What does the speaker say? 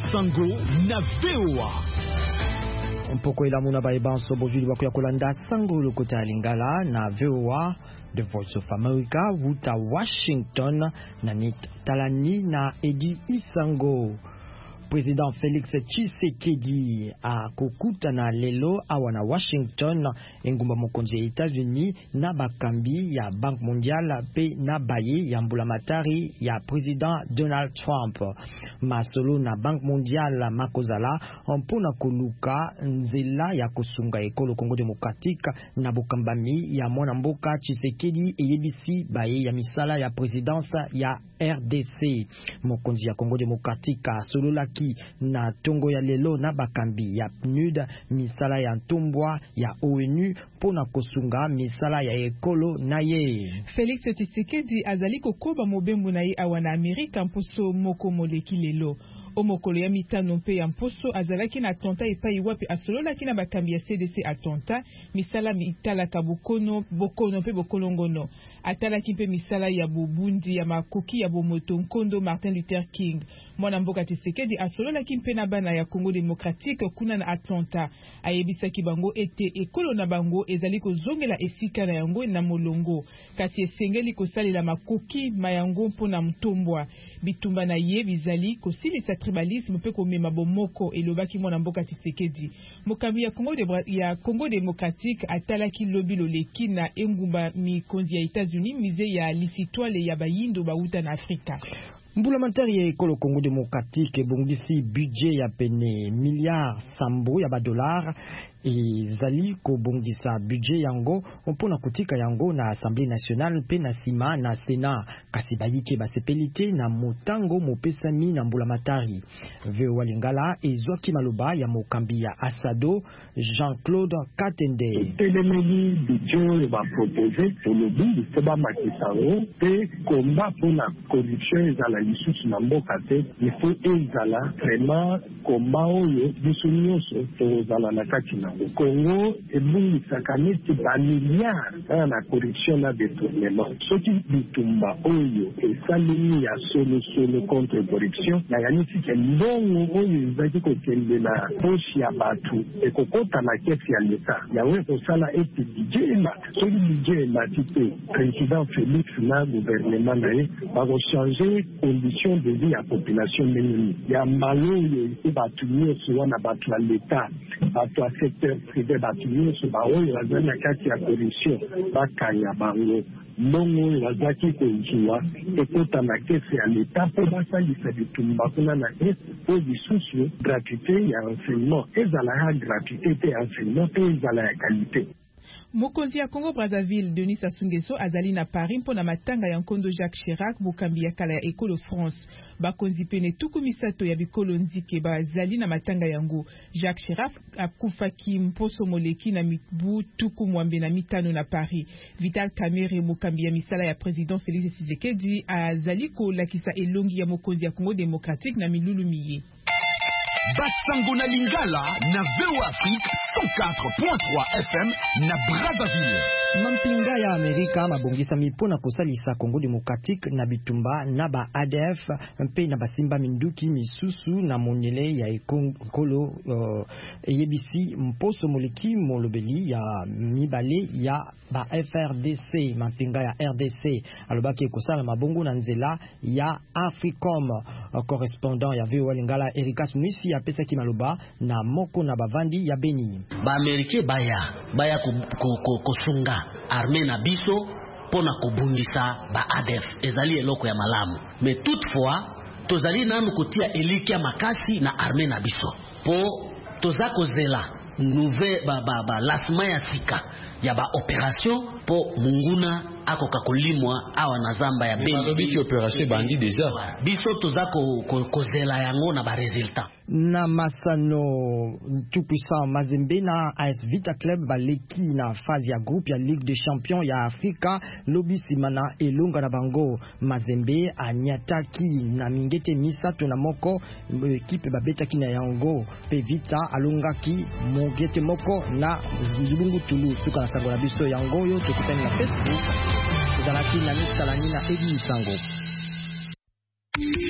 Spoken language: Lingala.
Sango na VOA. Mpoko ila muna baibanso bojuli wako ya kolanda Sango lokota Lingala na VOA, The Voice of America, wuta Washington na talani na Edi Isango. Président Félix Tshisekedi a kokutana lelo awana Washington engumba mokonzi ya États-Unis na bakambi ya Banque Mondiale pe na baye ya mbulamatari ya Président Donald Trump. Masolo na Banque Mondiale makozala mpona koluka nzela ya kosunga ekolo Congo Démocratique na bokambami ya mwana mboka Tshisekedi eyebisi baye ya misala ya présidence ya RDC. Mokonzi ya Congo Démocratique solola na tongo ya lelo na bakambi ya PNUD misala ya ntombwa ya ONU pona kosunga misala ya ekolo na ye. Félix Tshisekedi azali kokoba mobembu na ye awana Amerika mposo moko moleki lelo. Omokolo ya mitano mpe ya mposo azalaki na attentat epai wapi asololaki na bakambi ya CDC attentat misala mitalaka bokono mpe bokolongono. Atalaki mpe misala ya bobundi ya makoki ya bomoto nkondo Martin Luther King. Mwana mboka Tshisekedi asololaki mpe na bana ya Congo Démocratique kuna na attentat. Ayebisaki bango ete ekolo na bango ezali kozongela esika na yango na molongo. Kasi esengeli kosalela makoki mayango mpona mtombwa. Bitumba na ye bizali kosilisa tribalisme pe komema bomoko elobaki mwana mboka Tshisekedi. Mokambi ya Congo Démocratique atalaki lobi loleki na engumba mikonzi ya États-Unis mize ya lisitwale ya bayindo bauta na Afrika. Mbulamatari ya ekolo Congo Démocratique bongisi budget ya pene milliard sambo ya $, ezali kobongisa budget yango mpona kotika yango na Assemblée nationale pe na sima na Sénat kasi bayike basepelite na motango mopesami na mbulamatari. VOA Lingala ezwaki maloba ya mokambi ya Asado Jean-Claude Katende. Elemeli budget va proposer pour le but de ba makisao pe combat pour la corruption ezala lisusu na mboka te. Il faut ezala vraiment combat oyo biso nyonso tozala na kati na Congo ebungisaka neti bamiliard na corruption na détournement. Soki bitumba oyo esalemi ya solo contre corruption nayanisi ke mbongo oyo ezaki kokende na poche ya batu ekokota na kesi ya leta yawe kosala ete budget soki budget emati te président Félix na gouvernement na ye bakochange condition de vie ya population mingi ya mbala oyo ete batu nyonso wana batu ya leta batu ya secteur privé batu nyonso baoyo bazali na kati ya corruption bakanya bango mbongo oyo bazaki koziwa ekota na kesi ya leta mpo basalisa bitumba kuna na po lisusu gratuité ya enseignement ezala ya gratuité te ya enseignement pe ezala ya qualité. Mokonzi ya Congo Brazzaville Denis Sassou Nguesso azali na Paris mpona matanga ya nkondo Jacques Chirac bokambi ya kala ya ekolo France. Bakonzi pene tuku misato ya bikolo nzike bazali na matanga yango. Jacques Chirac akufaki mposo moleki na mibu tuku mwambe na mitano na Paris. Vital Kamerhe mokambi ya misala ya président Félix Tshisekedi azali kolakisa elongi ya mokonzi ya Congo Démocratique na milulu miye. Basango na Lingala na VOA Afrique 104.3 FM na Brazzaville. Mampinga ya Amerika mabongisa mipona kosalisa Congo Démocratique na bitumba na ba ADF mpe na basimba minduki misusu na monyele ya ekolo eyebisi mposo moleki molobeli ya mibale ya ba FRDC. Mampinga ya RDC alobaki kosala mabongo na nzela ya Africom. Correspondant ya VOA Lingala Erika Smisi apesaki maloba na moko na bavandi ya Beni. Ba Amerike baya kosunga arme na biso pona kobundisa ba ADF ezali eloko ya malamu. Mais toutefois tozali nanu kotia elikia makasi na arme na biso po tozako zela nouve ba lasma ya sika ya ba operation po munguna ako kakolimwa awa na zamba ya Beni. Biki operation bandi deja biso tozako kozela yango na ba resultat. Na masano tout puissant Mazembe na AS Vita Club baleki na phase ya groupe ya Ligue des Champions ya Afrika lobi simana elonga na bango. Mazembe anyataki na mingete misato na moko equipe babetaki na yango pe Vita alongaki mongete moko na Zubungu Tulu suka na sango na biso yango yo tokutani na Facebook. Dans la file, la mise à la Edi Isango.